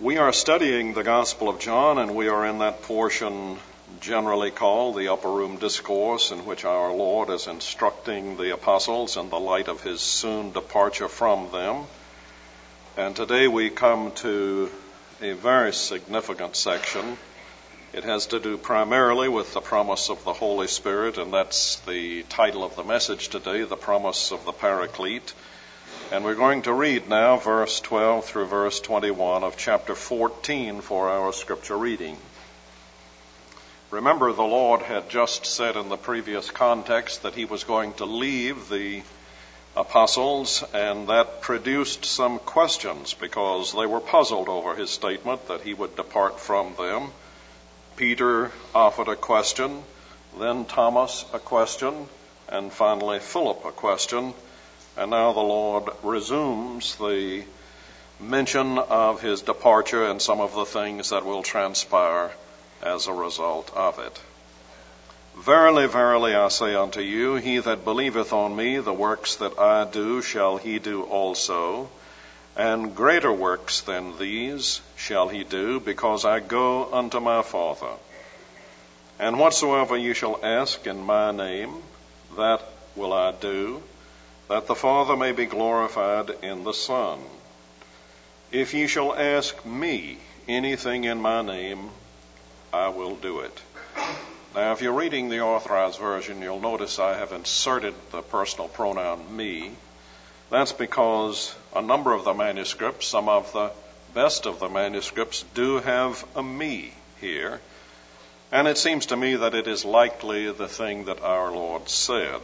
We are studying the Gospel of John, and we are in that portion generally called the Upper Room Discourse, in which our Lord is instructing the apostles in the light of his soon departure from them. And today we come to a very significant section. It has to do primarily with the promise of the Holy Spirit, and that's the title of the message today, the promise of the Paraclete. And we're going to read now verse 12 through verse 21 of chapter 14 for our scripture reading. Remember, the Lord had just said in the previous context that he was going to leave the apostles, and that produced some questions because they were puzzled over his statement that he would depart from them. Peter offered a question, then Thomas a question, and finally Philip a question. And now the Lord resumes the mention of his departure and some of the things that will transpire as a result of it. Verily, verily, I say unto you, he that believeth on me, the works that I do shall he do also, and greater works than these shall he do, because I go unto my Father. And whatsoever ye shall ask in my name, that will I do, that the Father may be glorified in the Son. If ye shall ask me anything in my name, I will do it. Now, if you're reading the Authorized Version, you'll notice I have inserted the personal pronoun me. That's because a number of the manuscripts, some of the best of the manuscripts, do have a me here. And it seems to me that it is likely the thing that our Lord said.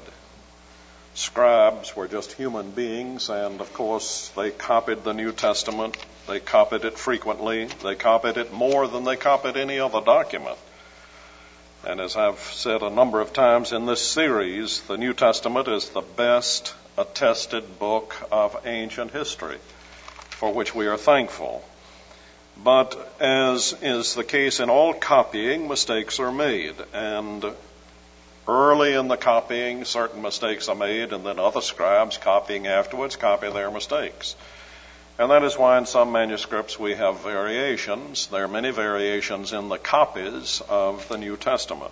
Scribes were just human beings, and of course they copied the New Testament. They copied it frequently. They copied it more than they copied any other document. And as I've said a number of times in this series, the New Testament is the best attested book of ancient history, for which we are thankful. But as is the case in all copying, mistakes are made, and early in the copying, certain mistakes are made, and then other scribes copying afterwards copy their mistakes. And that is why in some manuscripts we have variations. There are many variations in the copies of the New Testament.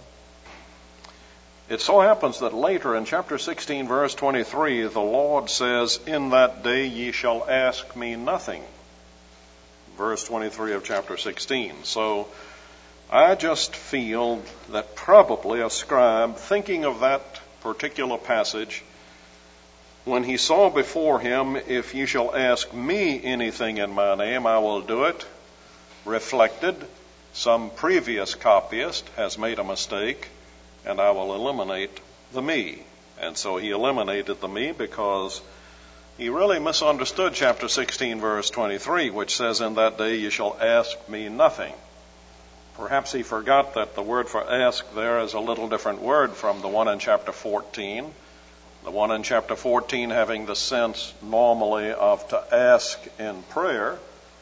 It so happens that later in chapter 16, verse 23, the Lord says, "In that day ye shall ask me nothing." Verse 23 of chapter 16. So I just feel that probably a scribe, thinking of that particular passage, when he saw before him, "If ye shall ask me anything in my name, I will do it," reflected, some previous copyist has made a mistake, and I will eliminate the me. And so he eliminated the me because he really misunderstood chapter 16, verse 23, which says, "In that day ye shall ask me nothing." Perhaps he forgot that the word for ask there is a little different word from the one in chapter 14. The one in chapter 14 having the sense normally of to ask in prayer,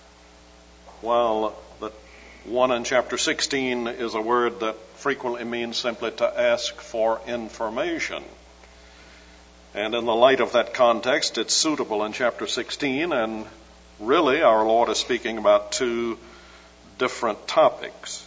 while the one in chapter 16 is a word that frequently means simply to ask for information. And in the light of that context, it's suitable in chapter 16, and really our Lord is speaking about two different topics.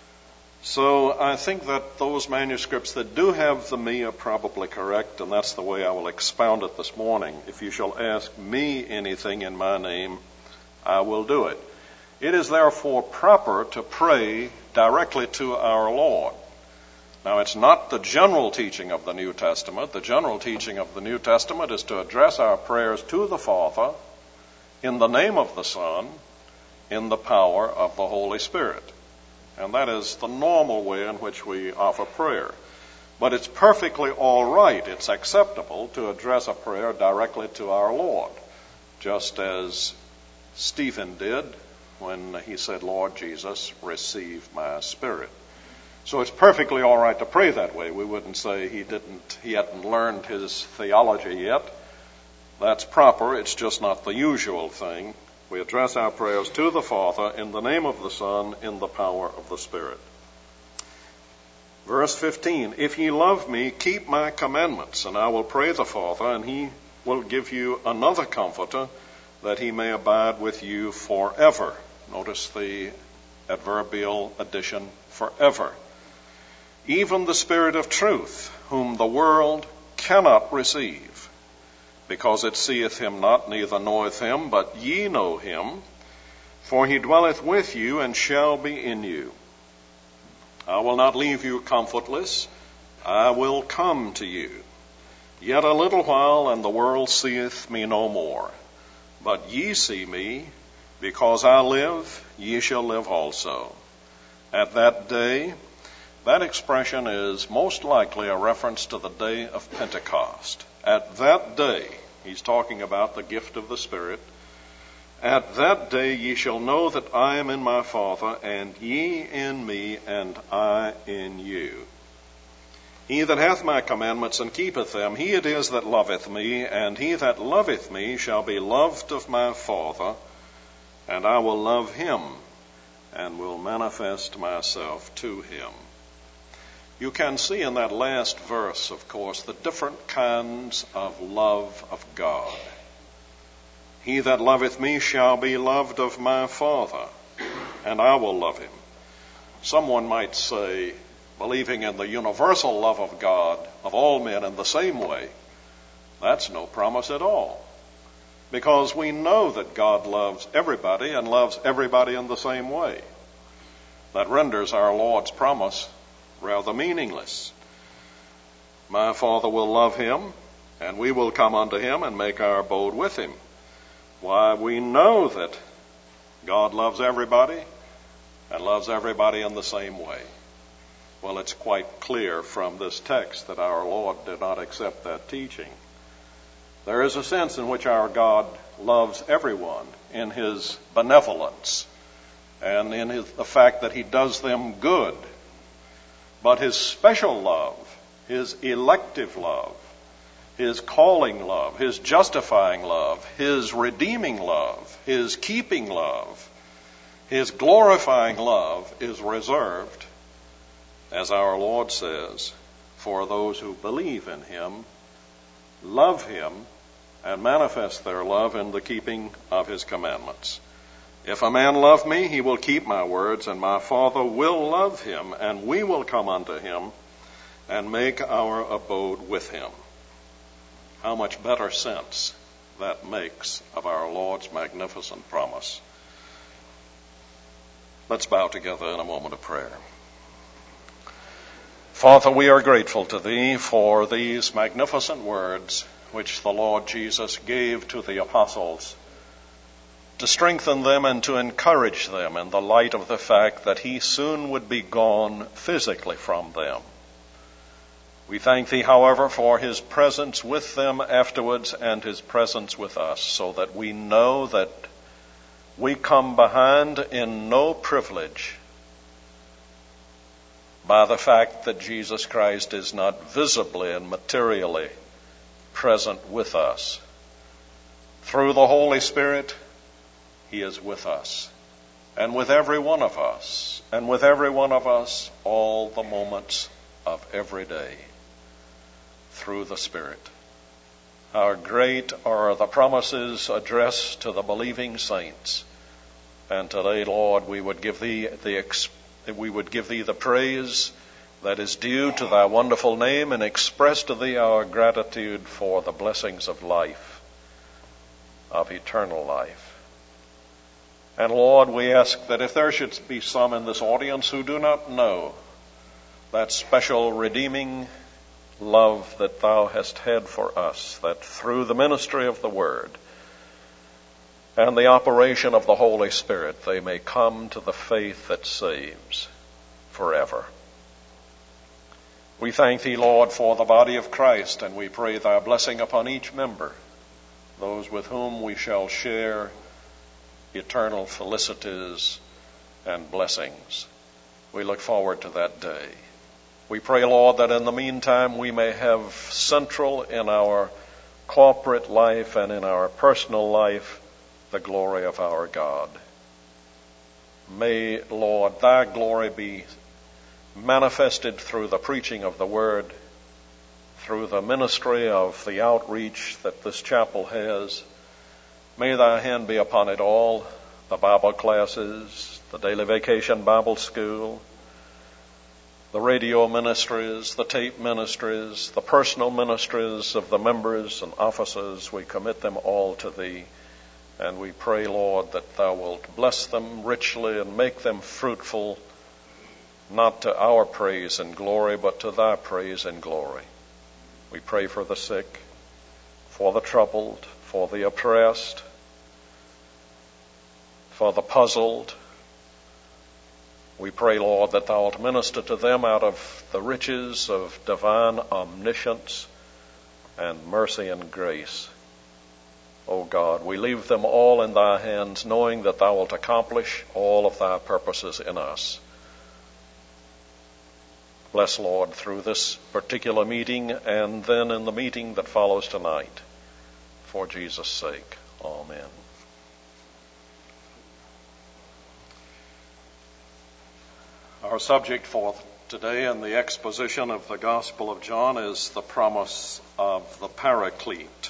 So I think that those manuscripts that do have the me are probably correct, and that's the way I will expound it this morning. "If you shall ask me anything in my name, I will do it." It is therefore proper to pray directly to our Lord. Now, it's not the general teaching of the New Testament. The general teaching of the New Testament is to address our prayers to the Father in the name of the Son, in the power of the Holy Spirit. And that is the normal way in which we offer prayer. But it's perfectly all right, it's acceptable to address a prayer directly to our Lord, just as Stephen did when he said, "Lord Jesus, receive my spirit." So it's perfectly all right to pray that way. We wouldn't say he hadn't learned his theology yet. That's proper, it's just not the usual thing. We address our prayers to the Father in the name of the Son, in the power of the Spirit. Verse 15, "If ye love me, keep my commandments, and I will pray the Father, and he will give you another comforter, that he may abide with you forever, Notice the adverbial addition, forever. Even the Spirit of truth, whom the world cannot receive, because it seeth him not, neither knoweth him, but ye know him, for he dwelleth with you and shall be in you. I will not leave you comfortless, I will come to you. Yet a little while, and the world seeth me no more. But ye see me, because I live, ye shall live also. At that day, that expression is most likely a reference to the day of Pentecost. At that day, he's talking about the gift of the Spirit. At that day ye shall know that I am in my Father, and ye in me, and I in you. He that hath my commandments and keepeth them, he it is that loveth me, and he that loveth me shall be loved of my Father, and I will love him, and will manifest myself to him. You can see in that last verse, of course, the different kinds of love of God. He that loveth me shall be loved of my Father, and I will love him. Someone might say, believing in the universal love of God of all men in the same way, that's no promise at all. Because we know that God loves everybody and loves everybody in the same way. That renders our Lord's promise rather meaningless. My Father will love him, and we will come unto him and make our abode with him. Why, we know that God loves everybody and loves everybody in the same way. Well, it's quite clear from this text that our Lord did not accept that teaching. There is a sense in which our God loves everyone in his benevolence and in the fact that he does them good. But his special love, his elective love, his calling love, his justifying love, his redeeming love, his keeping love, his glorifying love is reserved, as our Lord says, for those who believe in him, love him, and manifest their love in the keeping of his commandments. If a man love me, he will keep my words, and my Father will love him, and we will come unto him and make our abode with him. How much better sense that makes of our Lord's magnificent promise. Let's bow together in a moment of prayer. Father, we are grateful to thee for these magnificent words which the Lord Jesus gave to the apostles to strengthen them and to encourage them in the light of the fact that he soon would be gone physically from them. We thank thee, however, for his presence with them afterwards and his presence with us, so that we know that we come behind in no privilege by the fact that Jesus Christ is not visibly and materially present with us. Through the Holy Spirit, he is with us, and with every one of us, and with every one of us all the moments of every day, through the Spirit. How great are the promises addressed to the believing saints. And today, Lord, we would give thee the praise that is due to thy wonderful name, and express to thee our gratitude for the blessings of life, of eternal life. And Lord, we ask that if there should be some in this audience who do not know that special redeeming love that thou hast had for us, that through the ministry of the Word and the operation of the Holy Spirit they may come to the faith that saves forever. We thank thee, Lord, for the body of Christ, and we pray thy blessing upon each member, those with whom we shall share eternal felicities and blessings. We look forward to that day. We pray, Lord, that in the meantime we may have central in our corporate life and in our personal life the glory of our God. May, Lord, thy glory be manifested through the preaching of the Word, through the ministry of the outreach that this chapel has. May thy hand be upon it all. the Bible classes, the daily vacation Bible school, the radio ministries, the tape ministries, the personal ministries of the members and officers. We commit them all to Thee. And we pray, Lord, that Thou wilt bless them richly and make them fruitful, not to our praise and glory, but to Thy praise and glory. We pray for the sick, for the troubled, for the oppressed, for the puzzled. We pray, Lord, that Thou wilt minister to them out of the riches of divine omniscience and mercy and grace. O God, we leave them all in Thy hands, knowing that Thou wilt accomplish all of Thy purposes in us. Bless, Lord, through this particular meeting and then in the meeting that follows tonight. For Jesus' sake, amen. Our subject for today in the exposition of the Gospel of John is the promise of the Paraclete.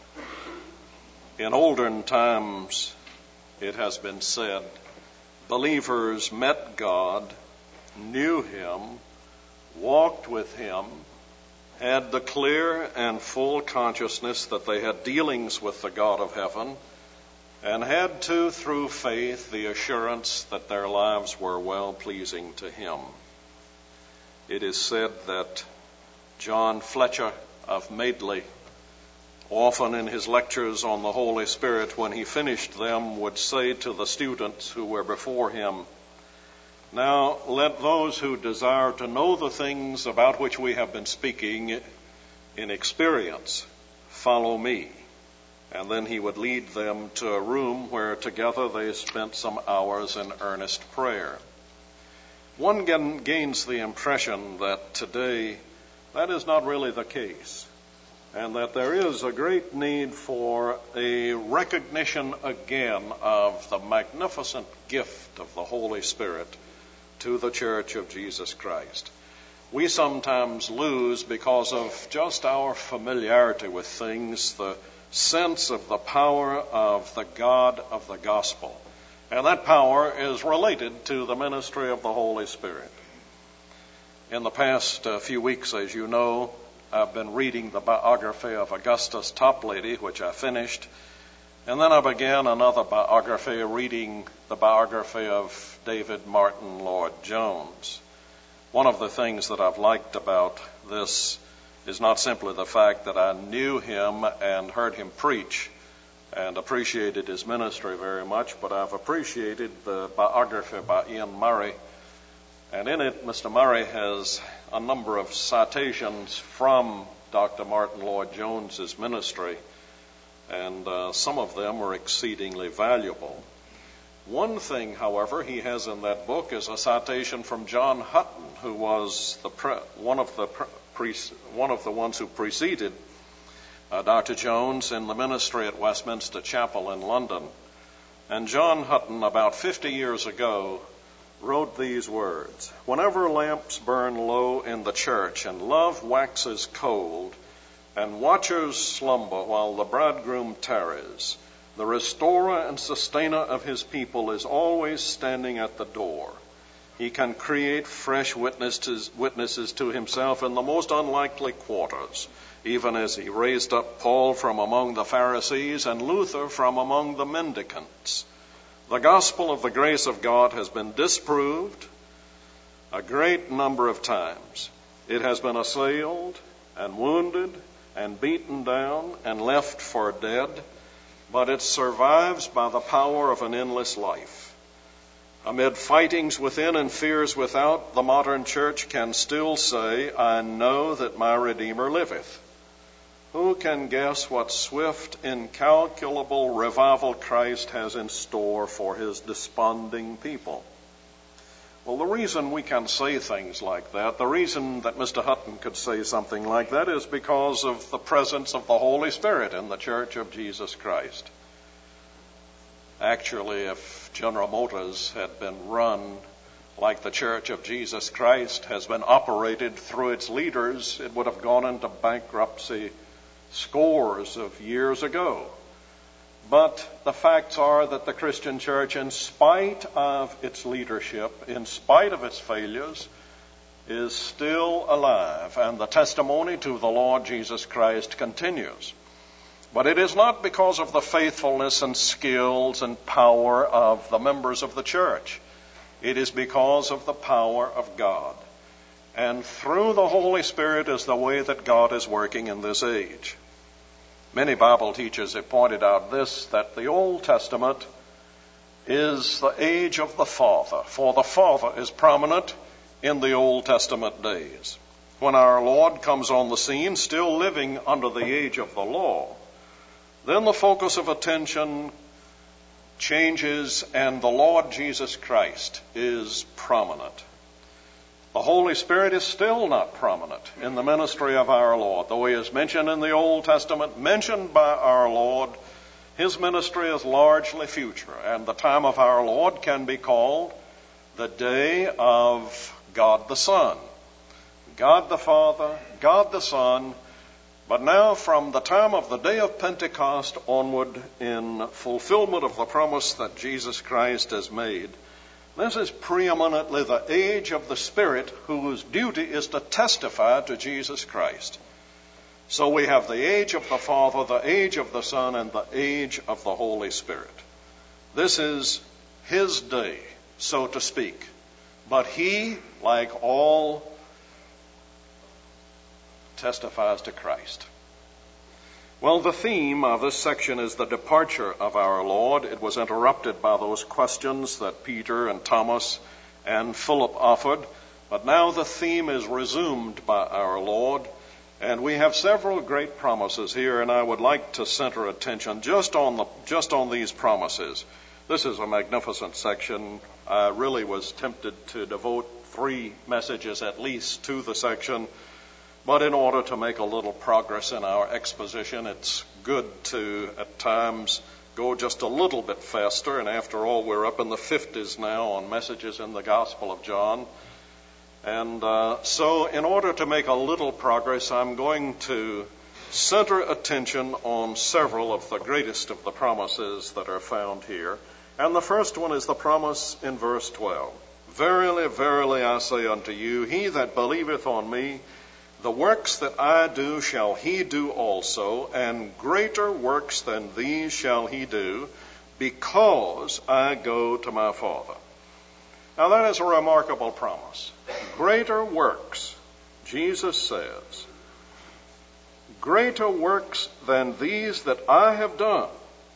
In olden times, it has been said, believers met God, knew Him, walked with Him, had the clear and full consciousness that they had dealings with the God of heaven, and had too, through faith, the assurance that their lives were well-pleasing to Him. It is said that John Fletcher of Madeley, often in his lectures on the Holy Spirit, when he finished them, would say to the students who were before him, "Now let those who desire to know the things about which we have been speaking in experience follow me." And then he would lead them to a room where together they spent some hours in earnest prayer. One gains the impression that today that is not really the case, and that there is a great need for a recognition again of the magnificent gift of the Holy Spirit to the Church of Jesus Christ. We sometimes lose, because of just our familiarity with things, the sense of the power of the God of the gospel. And that power is related to the ministry of the Holy Spirit. In the past few weeks, as you know, I've been reading the biography of Augustus Toplady, which I finished. And then I began another biography, reading the biography of David Martin Lloyd Jones. One of the things that I've liked about this is not simply the fact that I knew him and heard him preach and appreciated his ministry very much, but I've appreciated the biography by Ian Murray. And in it, Mr. Murray has a number of citations from Dr. Martin Lloyd Jones's ministry, and some of them are exceedingly valuable. One thing, however, he has in that book is a citation from John Hutton, who was one of the ones who preceded Dr. Jones in the ministry at Westminster Chapel in London. And John Hutton, about 50 years ago, wrote these words: "Whenever lamps burn low in the church, and love waxes cold, and watchers slumber while the bridegroom tarries, the restorer and sustainer of his people is always standing at the door. He can create fresh witnesses to himself in the most unlikely quarters, even as he raised up Paul from among the Pharisees and Luther from among the mendicants. The gospel of the grace of God has been disproved a great number of times. It has been assailed and wounded and beaten down and left for dead, but it survives by the power of an endless life. Amid fightings within and fears without, the modern church can still say, 'I know that my Redeemer liveth.' Who can guess what swift, incalculable revival Christ has in store for his desponding people?" Well, the reason we can say things like that, the reason that Mr. Hutton could say something like that, is because of the presence of the Holy Spirit in the Church of Jesus Christ. Actually, if General Motors had been run like the Church of Jesus Christ has been operated through its leaders, it would have gone into bankruptcy scores of years ago. But the facts are that the Christian church, in spite of its leadership, in spite of its failures, is still alive, and the testimony to the Lord Jesus Christ continues. But it is not because of the faithfulness and skills and power of the members of the church. It is because of the power of God. And through the Holy Spirit is the way that God is working in this age. Many Bible teachers have pointed out this, that the Old Testament is the age of the Father, for the Father is prominent in the Old Testament days. When our Lord comes on the scene, still living under the age of the law, then the focus of attention changes and the Lord Jesus Christ is prominent. The Holy Spirit is still not prominent in the ministry of our Lord. Though he is mentioned in the Old Testament, mentioned by our Lord, his ministry is largely future, and the time of our Lord can be called the day of God the Son. God the Father, God the Son, but now from the time of the day of Pentecost onward, in fulfillment of the promise that Jesus Christ has made, this is preeminently the age of the Spirit, whose duty is to testify to Jesus Christ. So we have the age of the Father, the age of the Son, and the age of the Holy Spirit. This is his day, so to speak. But he, like all, testifies to Christ. Well, the theme of this section is the departure of our Lord. It was interrupted by those questions that Peter and Thomas and Philip offered, but now the theme is resumed by our Lord, and we have several great promises here, and I would like to center attention just on these promises. This is a magnificent section. I really was tempted to devote 3 messages at least to the section, but in order to make a little progress in our exposition, it's good to, at times, go just a little bit faster. And after all, we're up in the 50s now on messages in the Gospel of John. And so in order to make a little progress, I'm going to center attention on several of the greatest of the promises that are found here. And the first one is the promise in verse 12. Verily, verily, I say unto you, he that believeth on me, the works that I do shall he do also, and greater works than these shall he do, because I go to my Father. Now that is a remarkable promise. Greater works, Jesus says, greater works than these that I have done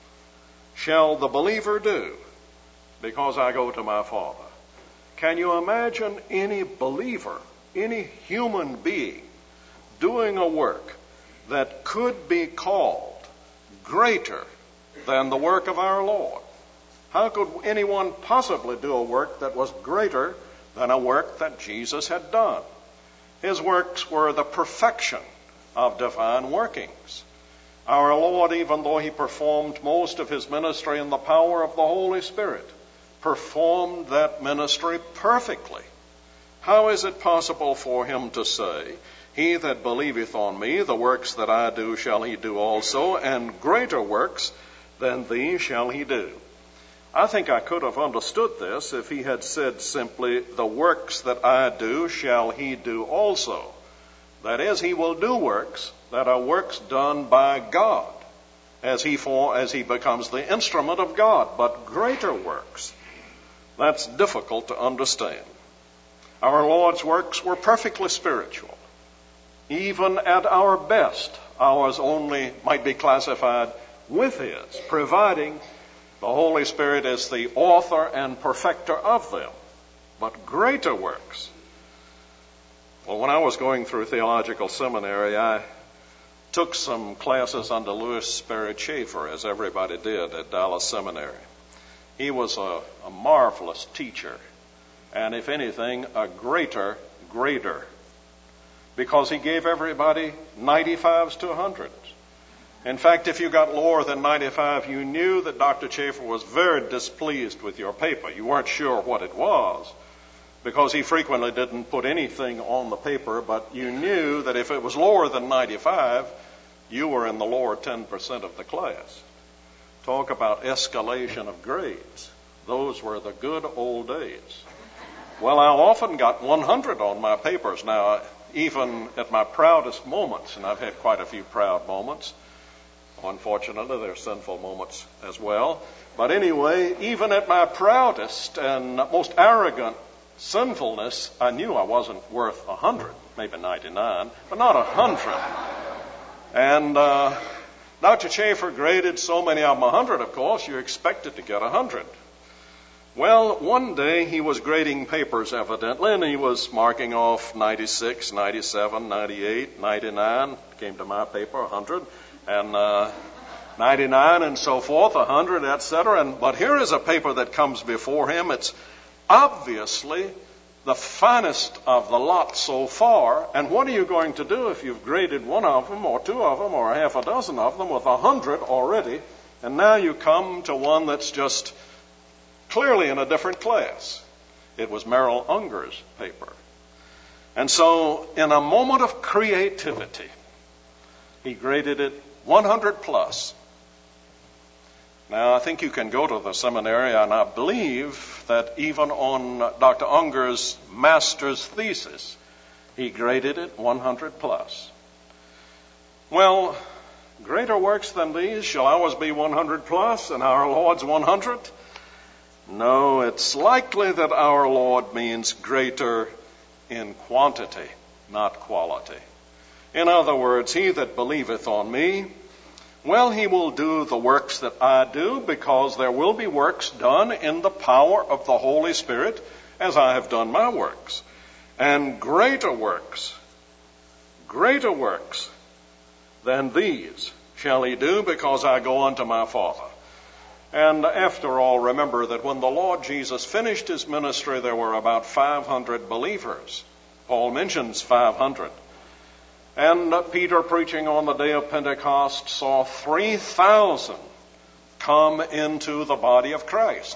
shall the believer do, because I go to my Father. Can you imagine any believer, any human being, doing a work that could be called greater than the work of our Lord? How could anyone possibly do a work that was greater than a work that Jesus had done? His works were the perfection of divine workings. Our Lord, even though he performed most of his ministry in the power of the Holy Spirit, performed that ministry perfectly. How is it possible for him to say, he that believeth on me, the works that I do shall he do also, and greater works than these shall he do? I think I could have understood this if he had said simply, the works that I do shall he do also. That is, he will do works that are works done by God as he becomes the instrument of God. But greater works, that's difficult to understand. Our Lord's works were perfectly spiritual. Even at our best, ours only might be classified with his, providing the Holy Spirit is the author and perfecter of them. But greater works. Well, when I was going through theological seminary, I took some classes under Louis Sperry Chafer, as everybody did at Dallas Seminary. He was a marvelous teacher, and if anything, a greater grader, because he gave everybody 95s to 100s. In fact, if you got lower than 95, you knew that Dr. Chafer was very displeased with your paper. You weren't sure what it was, because he frequently didn't put anything on the paper, but you knew that if it was lower than 95, you were in the lower 10% of the class. Talk about escalation of grades. Those were the good old days. Well, I often got 100 on my papers. Now, even at my proudest moments, and I've had quite a few proud moments, unfortunately, there are sinful moments as well. But anyway, even at my proudest and most arrogant sinfulness, I knew I wasn't worth 100, maybe 99, but not 100. And Dr. Chafer graded so many of them 100, of course, you expected to get 100. Well, one day he was grading papers, evidently, and he was marking off 96, 97, 98, 99, came to my paper, 100, and 99 and so forth, 100, etc. But here is a paper that comes before him. It's obviously the finest of the lot so far. And what are you going to do if you've graded one of them or two of them or half a dozen of them with 100 already, and now you come to one that's just clearly in a different class? It was Merrill Unger's paper. And so in a moment of creativity, he graded it 100 plus. Now, I think you can go to the seminary, and I believe that even on Dr. Unger's master's thesis, he graded it 100 plus. Well, greater works than these shall ours be 100 plus, and our Lord's 100? No, it's likely that our Lord means greater in quantity, not quality. In other words, he that believeth on me, well, he will do the works that I do, because there will be works done in the power of the Holy Spirit as I have done my works. And greater works than these shall he do, because I go unto my Father. And after all, remember that when the Lord Jesus finished his ministry, there were about 500 believers. Paul mentions 500. And Peter, preaching on the day of Pentecost, saw 3,000 come into the body of Christ.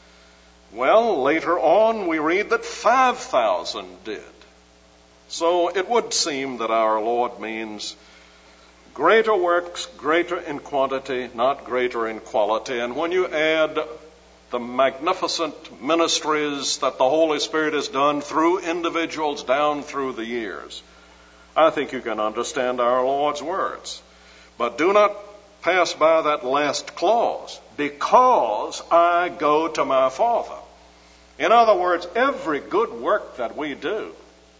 Well, later on, we read that 5,000 did. So it would seem that our Lord means greater works, greater in quantity, not greater in quality. And when you add the magnificent ministries that the Holy Spirit has done through individuals down through the years, I think you can understand our Lord's words. But do not pass by that last clause, because I go to my Father. In other words, every good work that we do,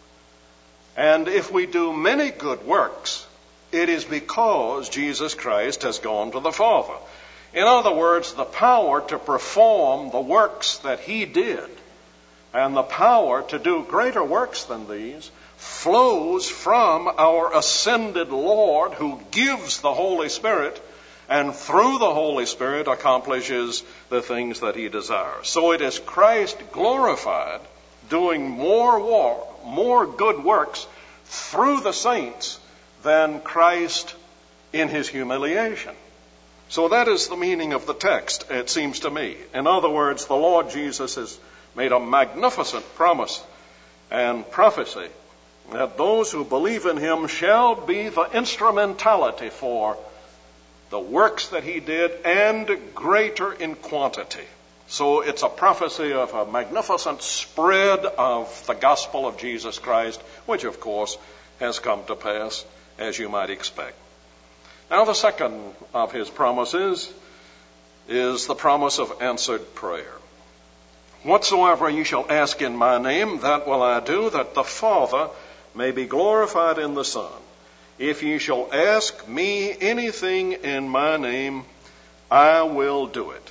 and if we do many good works, it is because Jesus Christ has gone to the Father. In other words, the power to perform the works that he did, and the power to do greater works than these, flows from our ascended Lord, who gives the Holy Spirit, and through the Holy Spirit accomplishes the things that he desires. So it is Christ glorified, doing more good works through the saints than Christ in his humiliation. So that is the meaning of the text, it seems to me. In other words, the Lord Jesus has made a magnificent promise and prophecy that those who believe in him shall be the instrumentality for the works that he did, and greater in quantity. So it's a prophecy of a magnificent spread of the gospel of Jesus Christ, which of course has come to pass, as you might expect. Now the second of his promises is the promise of answered prayer. Whatsoever ye shall ask in my name, that will I do, that the Father may be glorified in the Son. If ye shall ask me anything in my name, I will do it.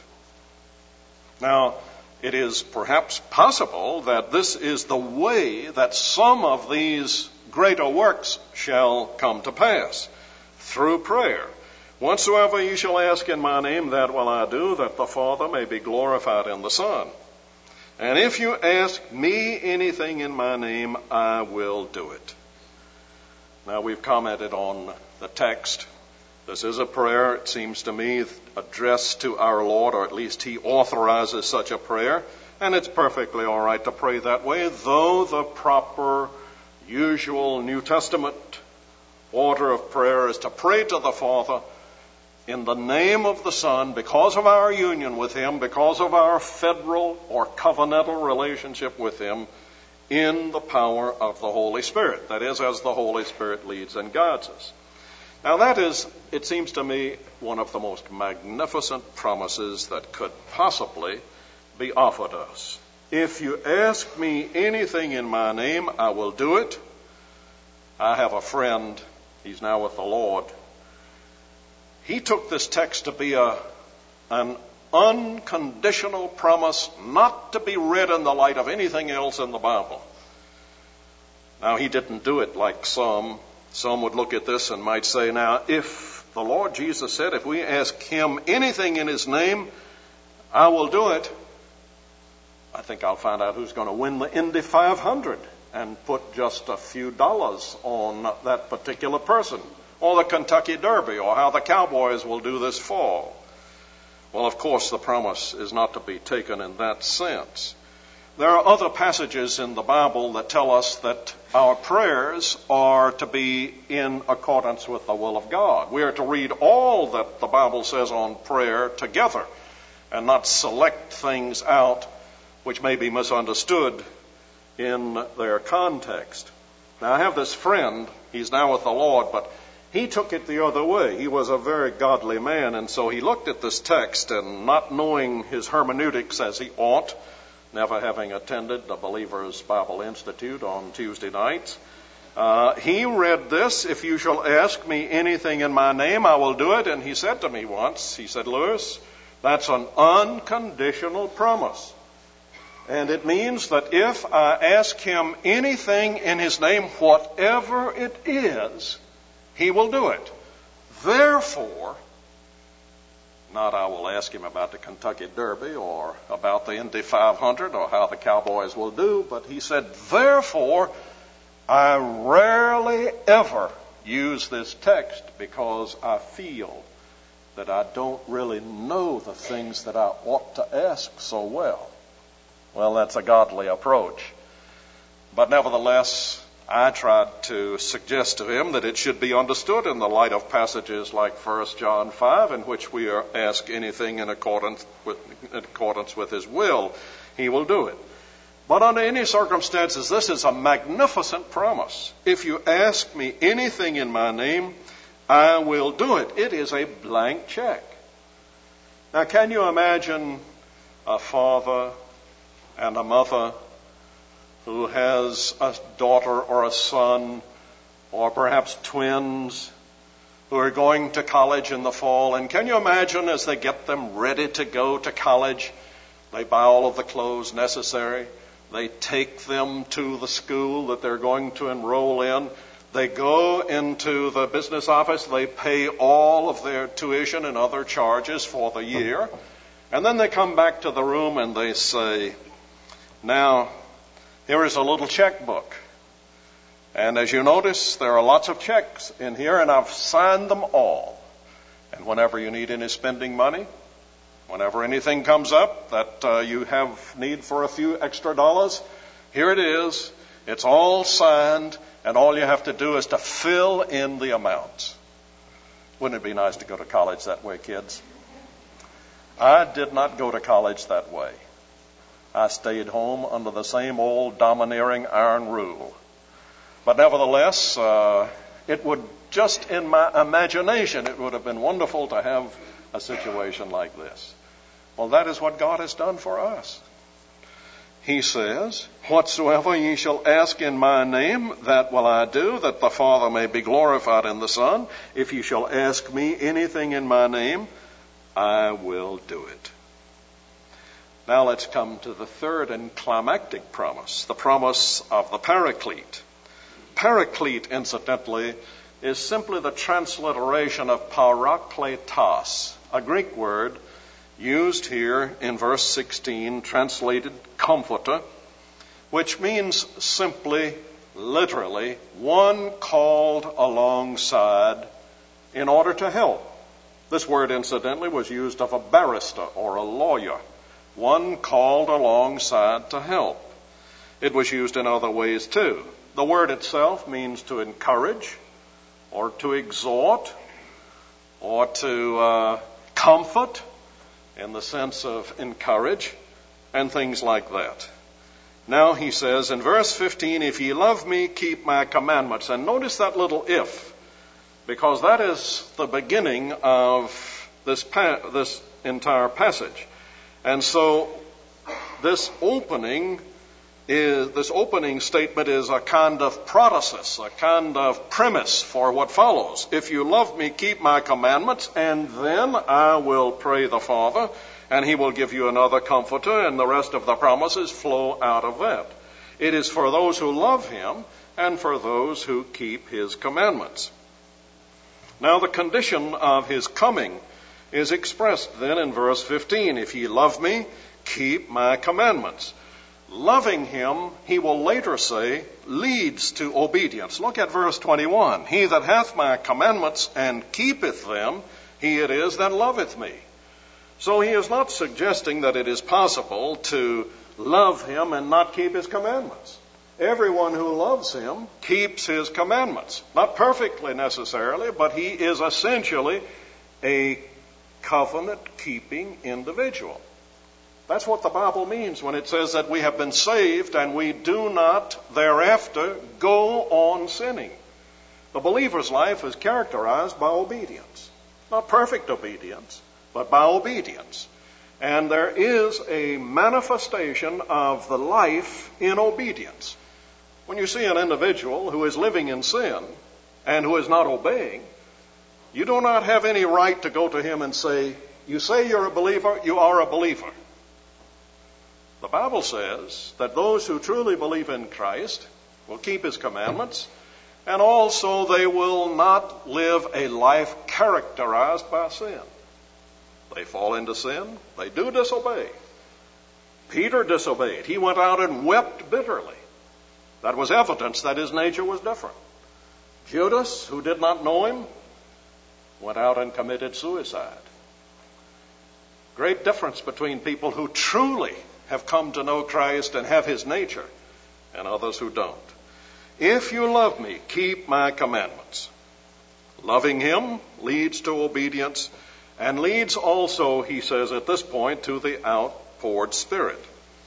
Now, it is perhaps possible that this is the way that some of these greater works shall come to pass, through prayer. Whatsoever ye shall ask in my name, that will I do, that the Father may be glorified in the Son. And if you ask me anything in my name, I will do it. Now, we've commented on the text. This is a prayer, it seems to me, addressed to our Lord, or at least he authorizes such a prayer. And it's perfectly all right to pray that way, though the proper, usual New Testament order of prayer is to pray to the Father in the name of the Son, because of our union with him, because of our federal or covenantal relationship with him, in the power of the Holy Spirit. That is, as the Holy Spirit leads and guides us. Now that is, it seems to me, one of the most magnificent promises that could possibly be offered us. If you ask me anything in my name, I will do it. I have a friend, he's now with the Lord. He took this text to be an unconditional promise not to be read in the light of anything else in the Bible. Now, he didn't do it like some. Some would look at this and might say, now, if the Lord Jesus said, if we ask him anything in his name, I will do it, I think I'll find out who's going to win the Indy 500 and put just a few dollars on that particular person, or the Kentucky Derby, or how the Cowboys will do this fall. Well, of course, the promise is not to be taken in that sense. There are other passages in the Bible that tell us that our prayers are to be in accordance with the will of God. We are to read all that the Bible says on prayer together and not select things out which may be misunderstood in their context. Now, I have this friend, he's now with the Lord, but he took it the other way. He was a very godly man, and so he looked at this text, and not knowing his hermeneutics as he ought, never having attended the Believer's Bible Institute on Tuesday nights, he read this, if you shall ask me anything in my name, I will do it. And he said to me once, he said, Lewis, that's an unconditional promise. And it means that if I ask him anything in his name, whatever it is, he will do it. Therefore, not I will ask him about the Kentucky Derby or about the Indy 500 or how the Cowboys will do, but he said, therefore, I rarely ever use this text because I feel that I don't really know the things that I ought to ask so well. Well, that's a godly approach. But nevertheless, I tried to suggest to him that it should be understood in the light of passages like 1 John 5, in which we are asked anything in accordance with his will, he will do it. But under any circumstances, this is a magnificent promise. If you ask me anything in my name, I will do it. It is a blank check. Now, can you imagine a father and a mother who has a daughter or a son, or perhaps twins, who are going to college in the fall? And can you imagine, as they get them ready to go to college, they buy all of the clothes necessary, they take them to the school that they're going to enroll in, they go into the business office, they pay all of their tuition and other charges for the year, and then they come back to the room and they say, now, here is a little checkbook. And as you notice, there are lots of checks in here, and I've signed them all. And whenever you need any spending money, whenever anything comes up that you have need for a few extra dollars, here it is. It's all signed, and all you have to do is to fill in the amounts. Wouldn't it be nice to go to college that way, kids? I did not go to college that way. I stayed home under the same old domineering iron rule. But nevertheless, it would, just in my imagination, it would have been wonderful to have a situation like this. Well, that is what God has done for us. He says, whatsoever ye shall ask in my name, that will I do, that the Father may be glorified in the Son. If ye shall ask me anything in my name, I will do it. Now let's come to the third and climactic promise, the promise of the Paraclete. Paraclete, incidentally, is simply the transliteration of parakletos, a Greek word used here in verse 16, translated comforter, which means simply, literally, one called alongside in order to help. This word, incidentally, was used of a barrister or a lawyer, one called alongside to help. It was used in other ways too. The word itself means to encourage or to exhort or to comfort in the sense of encourage and things like that. Now he says in verse 15, if ye love me, keep my commandments. And notice that little if, because that is the beginning of this entire passage. And so this opening statement is a kind of protasis, a kind of premise for what follows. If you love me, keep my commandments, and then I will pray the Father, and he will give you another comforter, and the rest of the promises flow out of that. It is for those who love him and for those who keep his commandments. Now the condition of his coming is expressed then in verse 15. If ye love me, keep my commandments. Loving him, he will later say, leads to obedience. Look at verse 21. He that hath my commandments and keepeth them, he it is that loveth me. So he is not suggesting that it is possible to love him and not keep his commandments. Everyone who loves him keeps his commandments. Not perfectly necessarily, but he is essentially a covenant-keeping individual. That's what the Bible means when it says that we have been saved and we do not thereafter go on sinning. The believer's life is characterized by obedience. Not perfect obedience, but by obedience. And there is a manifestation of the life in obedience. When you see an individual who is living in sin and who is not obeying, you do not have any right to go to him and say, you say you're a believer, you are a believer. The Bible says that those who truly believe in Christ will keep his commandments, and also they will not live a life characterized by sin. They fall into sin. They do disobey. Peter disobeyed. He went out and wept bitterly. That was evidence that his nature was different. Judas, who did not know him, went out and committed suicide. Great difference between people who truly have come to know Christ and have his nature and others who don't. If you love me, keep my commandments. Loving him leads to obedience and leads also, he says at this point, to the outpoured Spirit.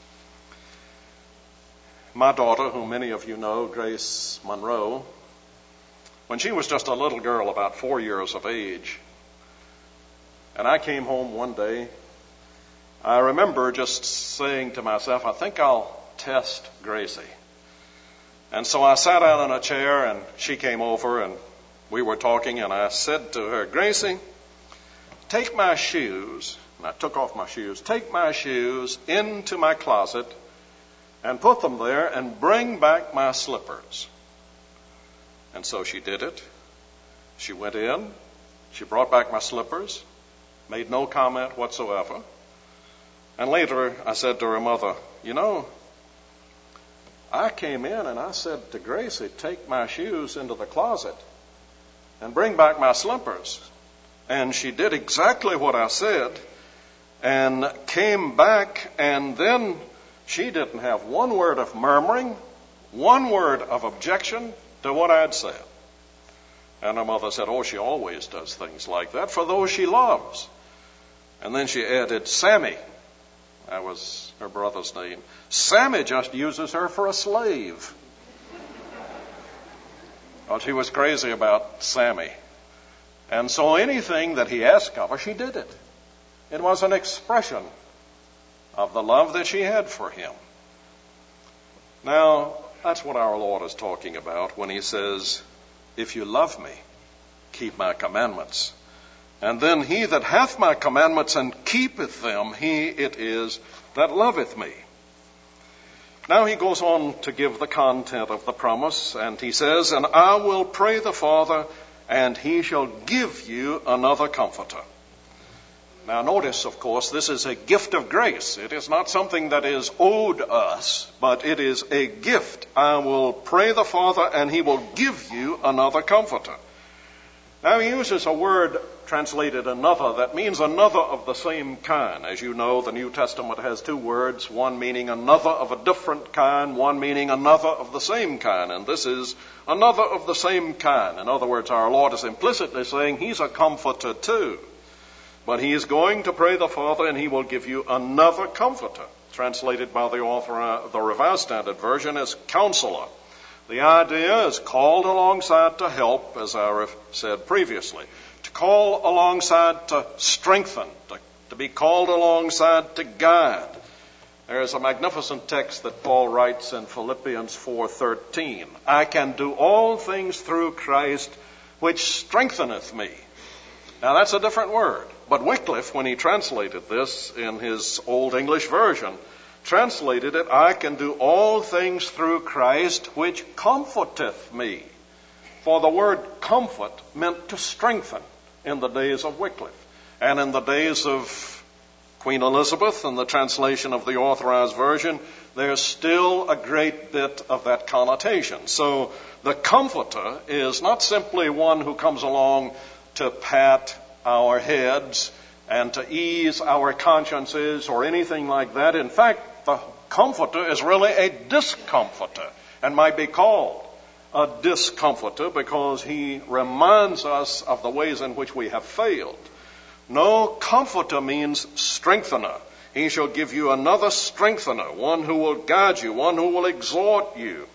My daughter, whom many of you know, Grace Monroe, when she was just a little girl, about 4 years of age, and I came home one day, I remember just saying to myself, I think I'll test Gracie. And so I sat down in a chair and she came over and we were talking, and I said to her, Gracie, take my shoes, and I took off my shoes, take my shoes into my closet and put them there and bring back my slippers. And so she did it. She went in, she brought back my slippers, made no comment whatsoever. And later I said to her mother, you know, I came in and I said to Gracie, take my shoes into the closet and bring back my slippers. And she did exactly what I said and came back, and then she didn't have one word of murmuring, one word of objection to what I had said. And her mother said, oh, she always does things like that for those she loves. And then she added, Sammy. That was her brother's name. Sammy just uses her for a slave. Well, she was crazy about Sammy. And so anything that he asked of her, she did it. It was an expression of the love that she had for him. Now, that's what our Lord is talking about when he says, if you love me, keep my commandments. And then he that hath my commandments and keepeth them, he it is that loveth me. Now he goes on to give the content of the promise, and he says, and I will pray the Father, and he shall give you another comforter. Now notice, of course, this is a gift of grace. It is not something that is owed us, but it is a gift. I will pray the Father, and he will give you another comforter. Now he uses a word translated another that means another of the same kind. As you know, the New Testament has two words, one meaning another of a different kind, one meaning another of the same kind. And this is another of the same kind. In other words, our Lord is implicitly saying he's a comforter too. But he is going to pray the Father and he will give you another comforter, translated by the author of the Revised Standard Version as counselor. The idea is called alongside to help, as I said previously, to call alongside to strengthen, to be called alongside to guide. There is a magnificent text that Paul writes in Philippians 4:13. I can do all things through Christ, which strengtheneth me. Now that's a different word. But Wycliffe, when he translated this in his Old English version, translated it, I can do all things through Christ, which comforteth me. For the word comfort meant to strengthen in the days of Wycliffe. And in the days of Queen Elizabeth, in the translation of the Authorized Version, there's still a great bit of that connotation. So the comforter is not simply one who comes along to pat our heads and to ease our consciences or anything like that. In fact, the comforter is really a discomforter and might be called a discomforter because he reminds us of the ways in which we have failed. No, comforter means strengthener. He shall give you another strengthener, one who will guide you, one who will exhort you,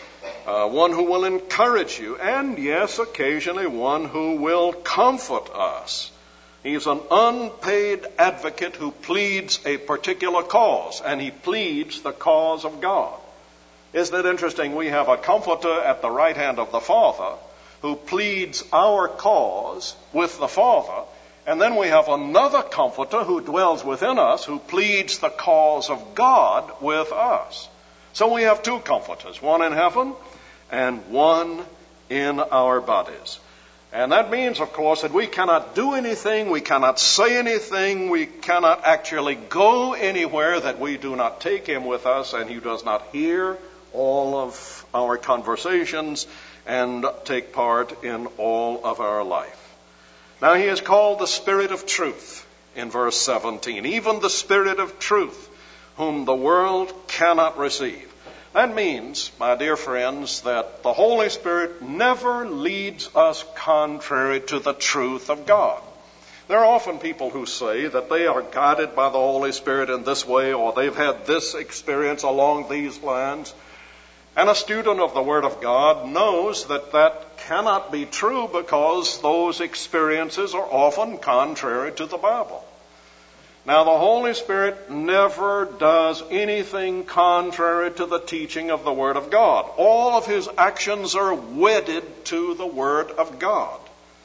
one who will encourage you, and yes, occasionally one who will comfort us. He's an unpaid advocate who pleads a particular cause, and he pleads the cause of God. Isn't it interesting? We have a comforter at the right hand of the Father who pleads our cause with the Father, and then we have another comforter who dwells within us who pleads the cause of God with us. So we have two comforters, one in heaven and one in our bodies. And that means, of course, that we cannot do anything, we cannot say anything, we cannot actually go anywhere that we do not take him with us and he does not hear all of our conversations and take part in all of our life. Now he is called the Spirit of Truth in verse 17, even the Spirit of Truth, whom the world cannot receive. That means, my dear friends, that the Holy Spirit never leads us contrary to the truth of God. There are often people who say that they are guided by the Holy Spirit in this way, or they've had this experience along these lines. And a student of the Word of God knows that that cannot be true because those experiences are often contrary to the Bible. Now, the Holy Spirit never does anything contrary to the teaching of the Word of God. All of his actions are wedded to the Word of God.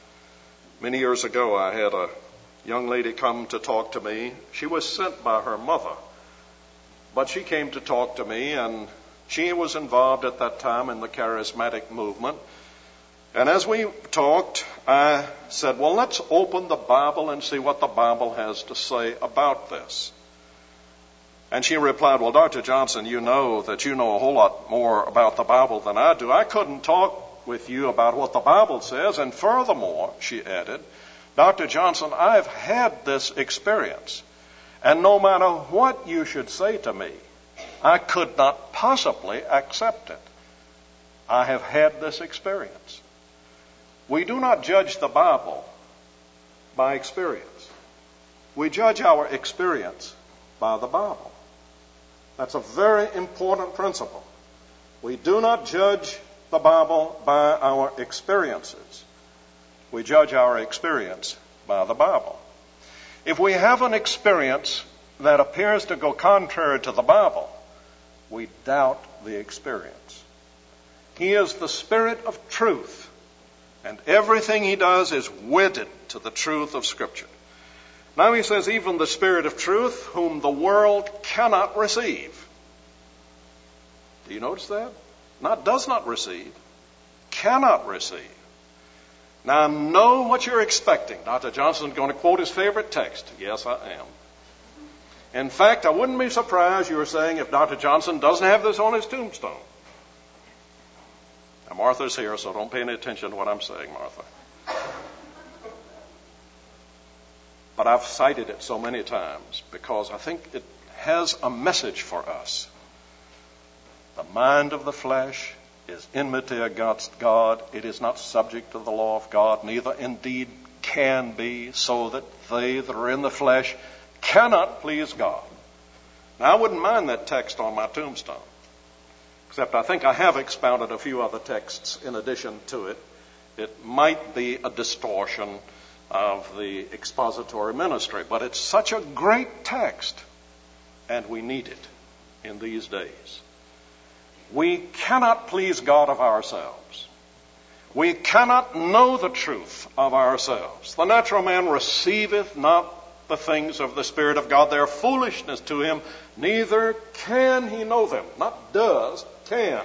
Many years ago, I had a young lady come to talk to me. She was sent by her mother, but she came to talk to me, and she was involved at that time in the charismatic movement. And as we talked, I said, well, let's open the Bible and see what the Bible has to say about this. And she replied, well, Dr. Johnson, you know that you know a whole lot more about the Bible than I do. I couldn't talk with you about what the Bible says. And furthermore, she added, Dr. Johnson, I've had this experience. And no matter what you should say to me, I could not possibly accept it. I have had this experience. We do not judge the Bible by experience. We judge our experience by the Bible. That's a very important principle. We do not judge the Bible by our experiences. We judge our experience by the Bible. If we have an experience that appears to go contrary to the Bible, we doubt the experience. He is the Spirit of truth, and everything he does is wedded to the truth of Scripture. Now he says, even the Spirit of truth, whom the world cannot receive. Do you notice that? Not does not receive, cannot receive. Now know what you're expecting. Dr. Johnson is going to quote his favorite text. Yes, I am. In fact, I wouldn't be surprised, you were saying, if Dr. Johnson doesn't have this on his tombstone. Now, Martha's here, so don't pay any attention to what I'm saying, Martha. But I've cited it so many times because I think it has a message for us. The mind of the flesh is enmity against God. It is not subject to the law of God, neither indeed can be, so that they that are in the flesh cannot please God. Now, I wouldn't mind that text on my tombstone, except I think I have expounded a few other texts in addition to it. It might be a distortion of the expository ministry, but it's such a great text, and we need it in these days. We cannot please God of ourselves. We cannot know the truth of ourselves. The natural man receiveth not the things of the Spirit of God. They are foolishness to him, neither can he know them. Not does, can.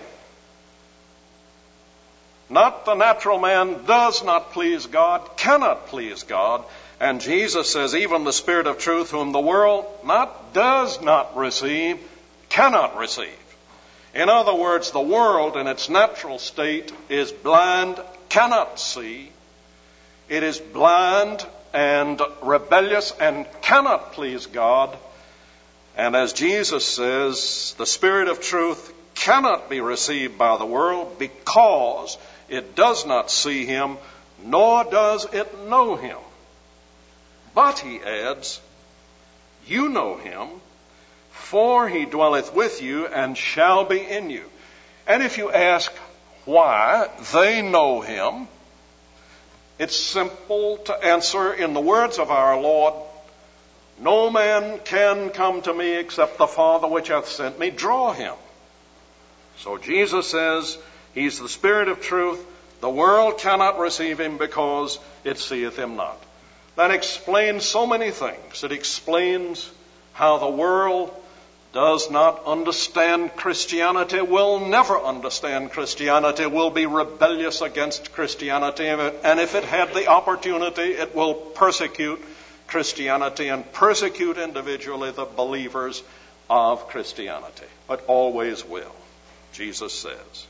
Not the natural man does not please God, cannot please God. And Jesus says, even the Spirit of truth, whom the world not does not receive, cannot receive. In other words, the world in its natural state is blind, cannot see. It is blind and rebellious and cannot please God. And as Jesus says, the Spirit of truth cannot be received by the world because it does not see him, nor does it know him. But, he adds, you know him, for he dwelleth with you and shall be in you. And if you ask why they know him, it's simple to answer in the words of our Lord, no man can come to me except the Father which hath sent me draw him. So Jesus says, he's the Spirit of truth. The world cannot receive him because it seeth him not. That explains so many things. It explains how the world does not understand Christianity, will never understand Christianity, will be rebellious against Christianity, and if it had the opportunity, it will persecute Christianity and persecute individually the believers of Christianity, but always will, Jesus says.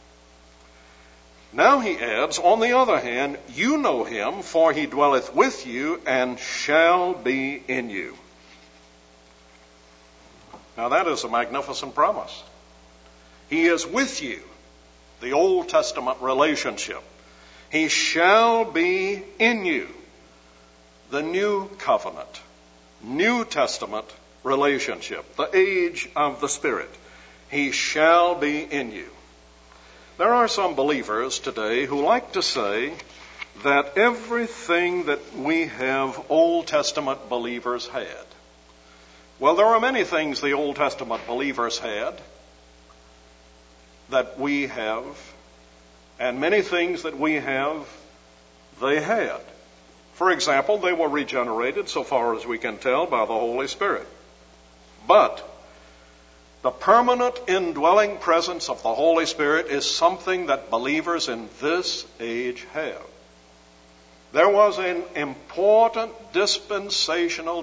Now he adds, on the other hand, you know him, for he dwelleth with you and shall be in you. Now that is a magnificent promise. He is with you, the Old Testament relationship. He shall be in you, the New Covenant, New Testament relationship, the age of the Spirit. He shall be in you. There are some believers today who like to say that everything that we have Old Testament believers had. Well, there are many things the Old Testament believers had that we have, and many things that we have they had. For example, they were regenerated, so far as we can tell, by the Holy Spirit. But the permanent indwelling presence of the Holy Spirit is something that believers in this age have. There was an important dispensational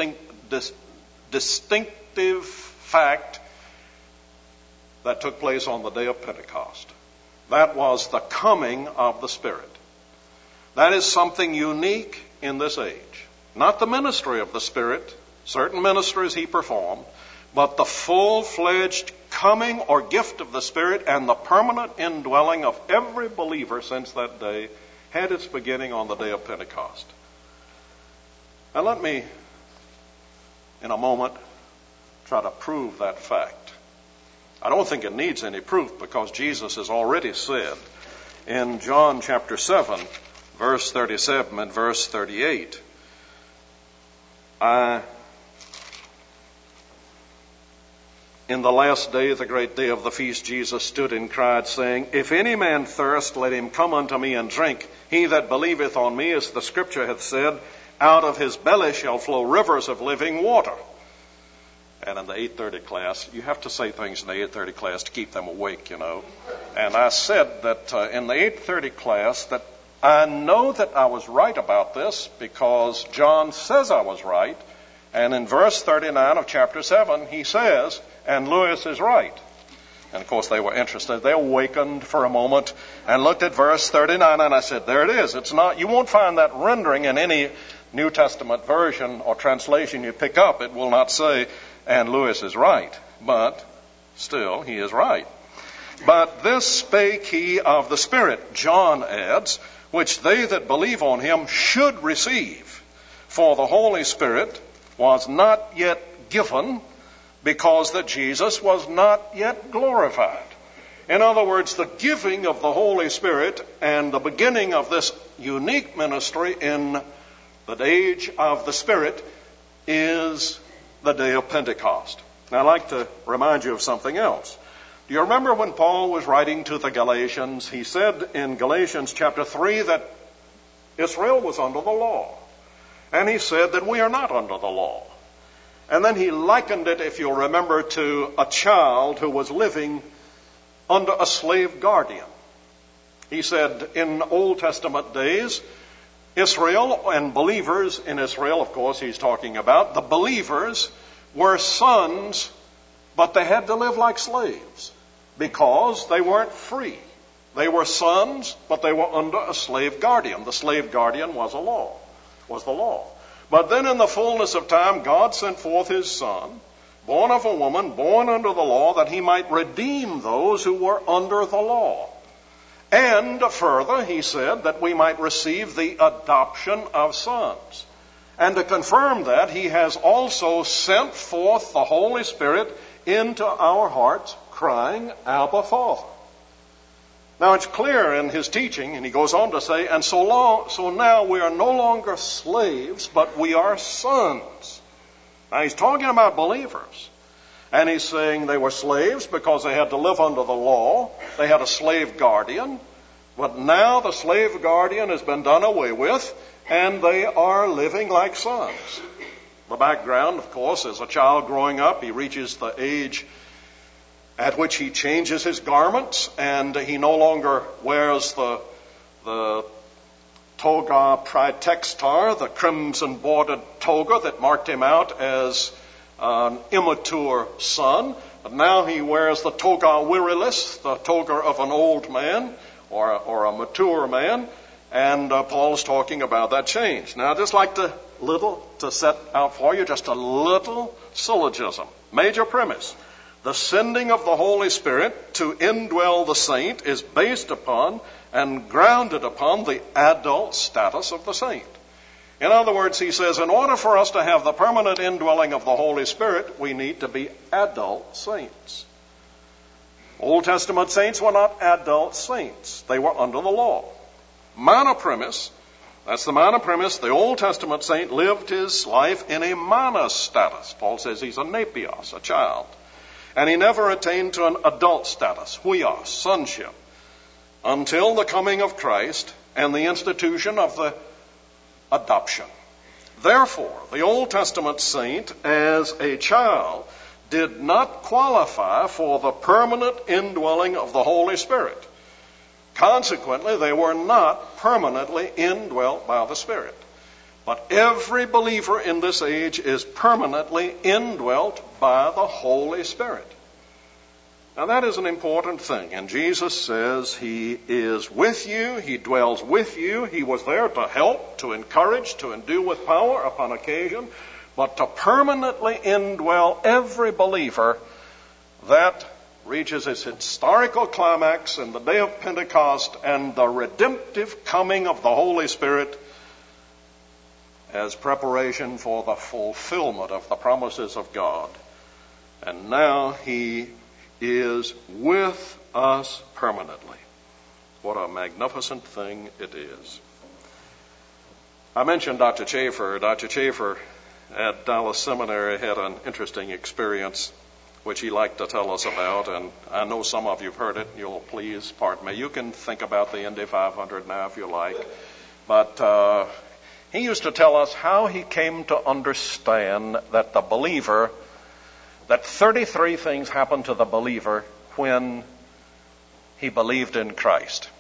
distinctive fact that took place on the day of Pentecost. That was the coming of the Spirit. That is something unique in this age. Not the ministry of the Spirit, certain ministries he performed, but the full-fledged coming or gift of the Spirit and the permanent indwelling of every believer since that day had its beginning on the day of Pentecost. Now let me, in a moment, try to prove that fact. I don't think it needs any proof because Jesus has already said in John chapter 7, verse 37 and verse 38, in the last day, the great day of the feast, Jesus stood and cried, saying, if any man thirst, let him come unto me and drink. He that believeth on me, as the Scripture hath said, out of his belly shall flow rivers of living water. And in the 8:30 class, you have to say things in the 8:30 class to keep them awake, you know. And I said that in the 8:30 class that I know that I was right about this because John says I was right. And in verse 39 of chapter 7, he says, and Lewis is right. And, of course, they were interested. They awakened for a moment and looked at verse 39, and I said, there it is. It's not. You won't find that rendering in any New Testament version or translation you pick up, it will not say, and Lewis is right. But still, he is right. But this spake he of the Spirit, John adds, which they that believe on him should receive. For the Holy Spirit was not yet given, because that Jesus was not yet glorified. In other words, the giving of the Holy Spirit and the beginning of this unique ministry in the age of the Spirit is the day of Pentecost. Now, I'd like to remind you of something else. Do you remember when Paul was writing to the Galatians, he said in Galatians chapter 3 that Israel was under the law. And he said that we are not under the law. And then he likened it, if you'll remember, to a child who was living under a slave guardian. He said in Old Testament days, Israel and believers in Israel, of course he's talking about, the believers were sons, but they had to live like slaves because they weren't free. They were sons, but they were under a slave guardian. The slave guardian was the law. But then in the fullness of time, God sent forth his Son, born of a woman, born under the law, that he might redeem those who were under the law. And further, he said that we might receive the adoption of sons. And to confirm that, he has also sent forth the Holy Spirit into our hearts, crying, Abba, Father. Now it's clear in his teaching, and he goes on to say, and so now we are no longer slaves, but we are sons. Now he's talking about believers. And he's saying they were slaves because they had to live under the law. They had a slave guardian. But now the slave guardian has been done away with, and they are living like sons. The background, of course, is a child growing up. He reaches the age at which he changes his garments, and he no longer wears the toga praetextar, the crimson bordered toga that marked him out as an immature son. But now he wears the toga virilis, the toga of an old man or a mature man. And Paul's talking about that change. Now, I'd just like to set out for you just a little syllogism. Major premise. The sending of the Holy Spirit to indwell the saint is based upon and grounded upon the adult status of the saint. In other words, he says, in order for us to have the permanent indwelling of the Holy Spirit, we need to be adult saints. Old Testament saints were not adult saints. They were under the law. Monopremise, that's the monopremise. The Old Testament saint lived his life in a monos status. Paul says he's a nepios, a child. And he never attained to an adult status, huios, sonship, until the coming of Christ and the institution of the adoption. Therefore, the Old Testament saint, as a child, did not qualify for the permanent indwelling of the Holy Spirit. Consequently, they were not permanently indwelt by the Spirit. But every believer in this age is permanently indwelt by the Holy Spirit. Now that is an important thing. And Jesus says he is with you, he dwells with you. He was there to help, to encourage, to endue with power upon occasion. But to permanently indwell every believer, that reaches its historical climax in the day of Pentecost and the redemptive coming of the Holy Spirit as preparation for the fulfillment of the promises of God. And now he is with us permanently. What a magnificent thing it is. I mentioned Dr. Chafer. Dr. Chafer at Dallas Seminary had an interesting experience which he liked to tell us about, and I know some of you have heard it. You'll please pardon me. You can think about the Indy 500 now if you like. But he used to tell us how he came to understand that the believer, that 33 things happened to the believer when he believed in Christ.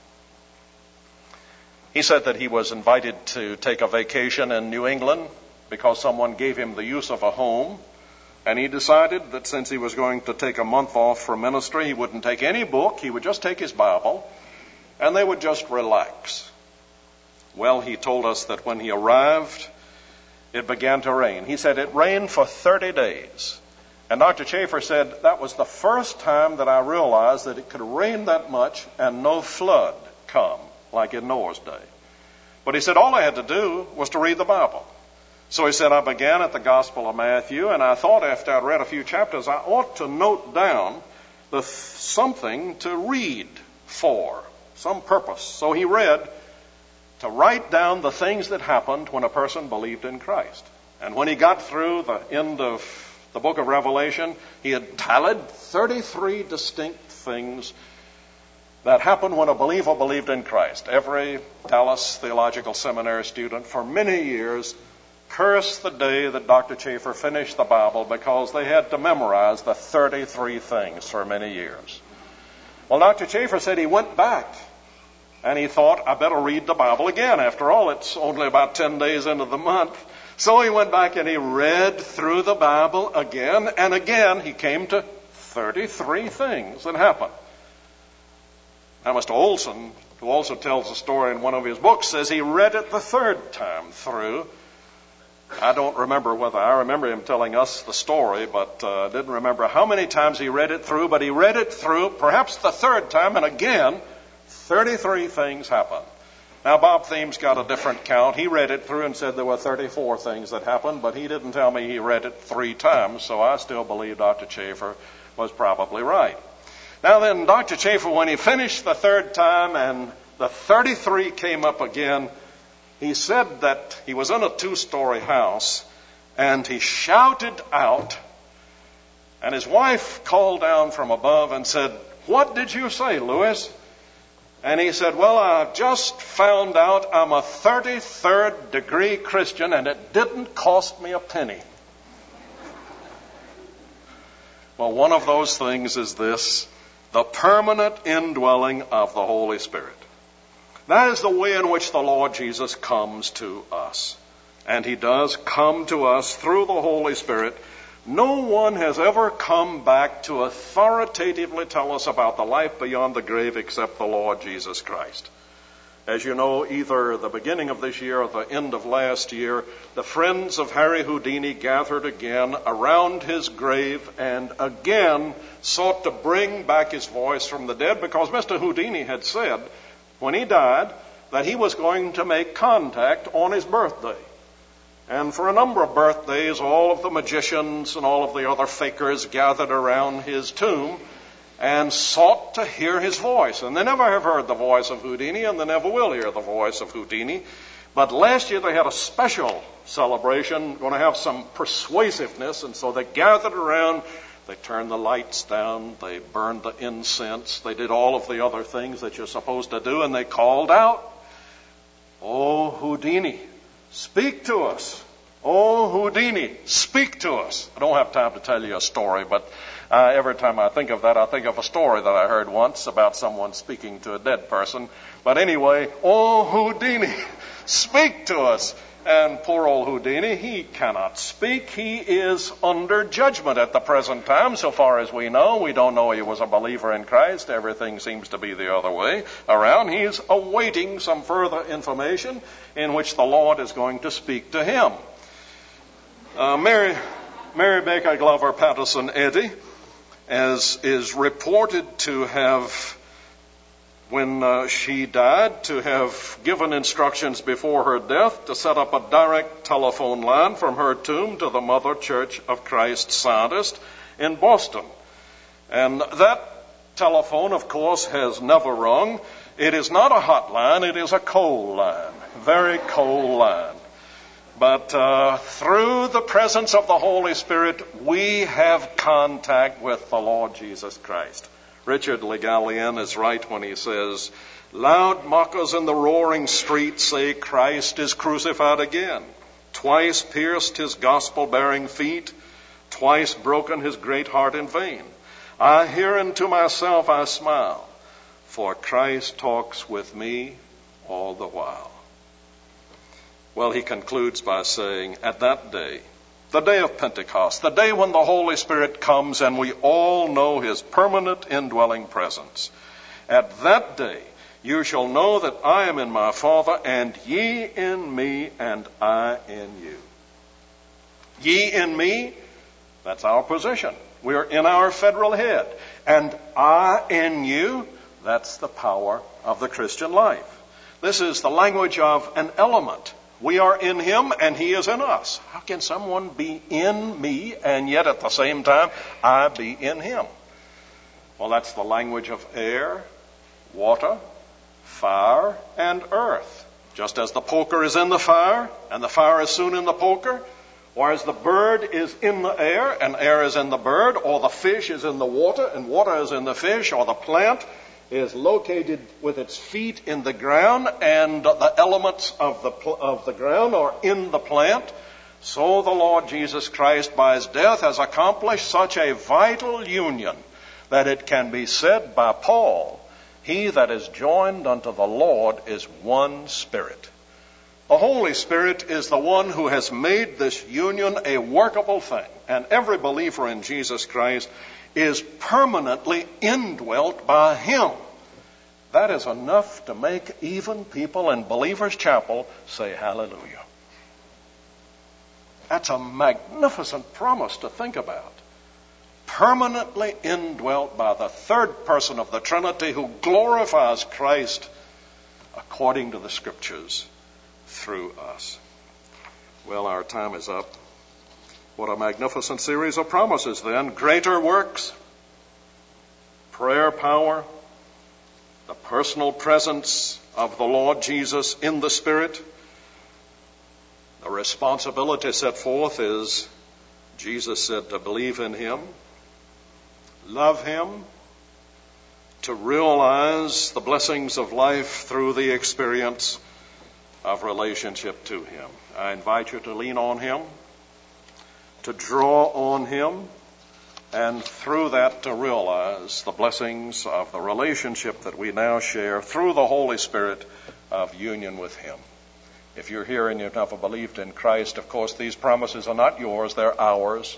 He said that he was invited to take a vacation in New England because someone gave him the use of a home. And he decided that since he was going to take a month off for ministry, he wouldn't take any book. He would just take his Bible, and they would just relax. Well, he told us that when he arrived it began to rain. He said it rained for 30 days. And Dr. Chafer said that was the first time that I realized that it could rain that much and no flood come, like in Noah's day. But he said all I had to do was to read the Bible. So he said I began at the Gospel of Matthew, and I thought after I'd read a few chapters, I ought to note down something to read for, some purpose. So he read to write down the things that happened when a person believed in Christ. And when he got through the end of the book of Revelation, he had tallied 33 distinct things that happened when a believer believed in Christ. Every Dallas Theological Seminary student for many years cursed the day that Dr. Chafer finished the Bible because they had to memorize the 33 things for many years. Well, Dr. Chafer said he went back and he thought, I better read the Bible again. After all, it's only about 10 days into the month. So he went back and he read through the Bible again, and again he came to 33 things that happened. Now, Mr. Olson, who also tells the story in one of his books, says he read it the third time through. I don't remember whether I remember him telling us the story, but didn't remember how many times he read it through, but he read it through perhaps the third time, and again, 33 things happened. Now, Bob Themes got a different count. He read it through and said there were 34 things that happened, but he didn't tell me he read it 3 times, so I still believe Dr. Chafer was probably right. Now then, Dr. Chafer, when he finished the third time and the 33 came up again, he said that he was in a 2-story house and he shouted out, and his wife called down from above and said, "What did you say, Louis?" And he said, "Well, I just found out I'm a 33rd degree Christian and it didn't cost me a penny." Well, one of those things is this: the permanent indwelling of the Holy Spirit. That is the way in which the Lord Jesus comes to us. And he does come to us through the Holy Spirit. No one has ever come back to authoritatively tell us about the life beyond the grave except the Lord Jesus Christ. As you know, either the beginning of this year or the end of last year, the friends of Harry Houdini gathered again around his grave and again sought to bring back his voice from the dead, because Mr. Houdini had said when he died that he was going to make contact on his birthday. And for a number of birthdays, all of the magicians and all of the other fakers gathered around his tomb and sought to hear his voice. And they never have heard the voice of Houdini, and they never will hear the voice of Houdini. But last year they had a special celebration, going to have some persuasiveness, and so they gathered around. They turned the lights down, they burned the incense, they did all of the other things that you're supposed to do, and they called out, "Oh, Houdini, speak to us. Oh, Houdini, speak to us." I don't have time to tell you a story, but every time I think of that, I think of a story that I heard once about someone speaking to a dead person. But anyway, "Oh, Houdini, speak to us." And poor old Houdini, he cannot speak. He is under judgment at the present time, so far as we know. We don't know he was a believer in Christ. Everything seems to be the other way around. He's awaiting some further information in which the Lord is going to speak to him. Mary Baker Glover Patterson Eddy, as is reported to have, when she died, to have given instructions before her death to set up a direct telephone line from her tomb to the Mother Church of Christ Scientist in Boston. And that telephone, of course, has never rung. It is not a hotline, it is a coal line, very coal line. But through the presence of the Holy Spirit, we have contact with the Lord Jesus Christ. Richard Le Gallienne is right when he says, "Loud mockers in the roaring street say Christ is crucified again. Twice pierced his gospel-bearing feet, twice broken his great heart in vain. I hear and to myself I smile, for Christ talks with me all the while." Well, he concludes by saying, at that day, the day of Pentecost, the day when the Holy Spirit comes and we all know his permanent indwelling presence, at that day you shall know that I am in my Father, and ye in me, and I in you. Ye in me, that's our position. We're in our federal head. And I in you, that's the power of the Christian life. This is the language of an element. We are in him and he is in us. How can someone be in me and yet at the same time I be in him? Well, that's the language of air, water, fire, and earth. Just as the poker is in the fire and the fire is soon in the poker, or as the bird is in the air and air is in the bird, or the fish is in the water and water is in the fish, or the plant is located with its feet in the ground and the elements of the ground are in the plant, so the Lord Jesus Christ by his death has accomplished such a vital union that it can be said by Paul, he that is joined unto the Lord is one spirit. The Holy Spirit is the one who has made this union a workable thing, and every believer in Jesus Christ is permanently indwelt by him. That is enough to make even people in Believers' Chapel say hallelujah. That's a magnificent promise to think about. Permanently indwelt by the third person of the Trinity who glorifies Christ according to the Scriptures through us. Well, our time is up. What a magnificent series of promises then. Greater works, prayer power, the personal presence of the Lord Jesus in the Spirit. The responsibility set forth is, Jesus said, to believe in him, love him, to realize the blessings of life through the experience of relationship to him. I invite you to lean on him, to draw on him, and through that to realize the blessings of the relationship that we now share through the Holy Spirit of union with him. If you're here and you've never believed in Christ, of course, these promises are not yours, they're ours.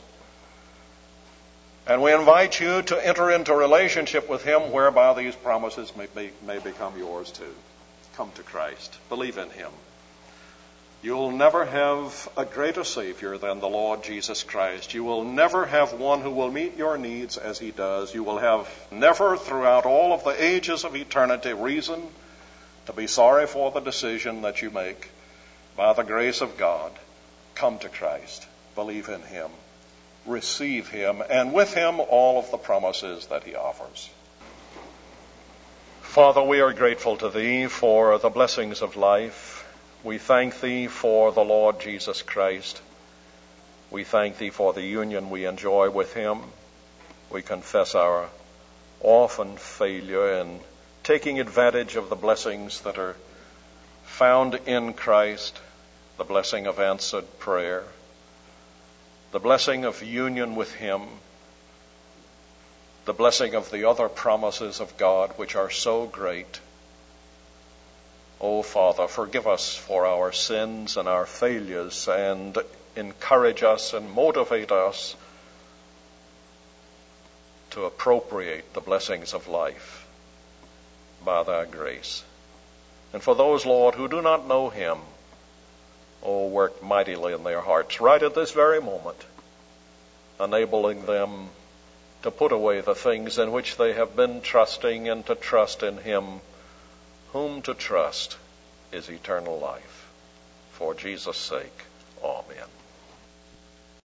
And we invite you to enter into relationship with him whereby these promises may become yours too. Come to Christ. Believe in him. You'll never have a greater Savior than the Lord Jesus Christ. You will never have one who will meet your needs as he does. You will have never throughout all of the ages of eternity reason to be sorry for the decision that you make. By the grace of God, come to Christ. Believe in him. Receive him, and with him all of the promises that he offers. Father, we are grateful to thee for the blessings of life. We thank thee for the Lord Jesus Christ. We thank thee for the union we enjoy with him. We confess our often failure in taking advantage of the blessings that are found in Christ, the blessing of answered prayer, the blessing of union with him, the blessing of the other promises of God which are so great. Oh, Father, forgive us for our sins and our failures and encourage us and motivate us to appropriate the blessings of life by thy grace. And for those, Lord, who do not know him, oh, work mightily in their hearts right at this very moment, enabling them to put away the things in which they have been trusting and to trust in him, whom to trust is eternal life. For Jesus' sake, amen.